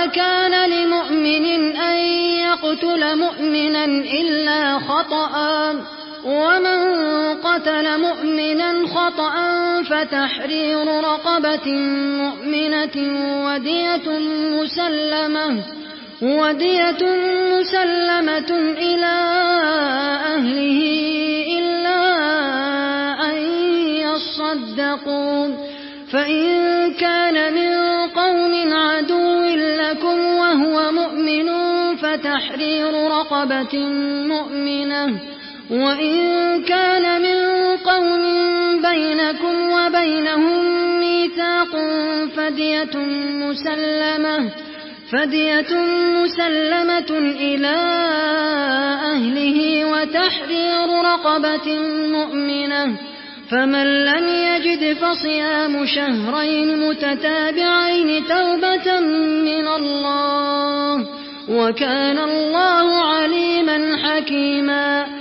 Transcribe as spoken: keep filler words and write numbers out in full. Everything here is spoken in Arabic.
كان لمؤمن أن يقتل مؤمنا إلا خطأ ومن قتل مؤمنا خطأ فتحرير رقبة مؤمنة ودية مسلمة ودية مسلمة إلى أهله إلا أن يصدقوا فإن كان من قوم عدو لكم وهو مؤمن فتحرير رقبة مؤمنة وإن كان من قوم بينكم وبينهم ميثاق فدية مسلمة فدية مسلمة إلى أهله وتحرير رقبة مؤمنة فمن لم يجد فصيام شهرين متتابعين توبة من الله وكان الله عليما حكيما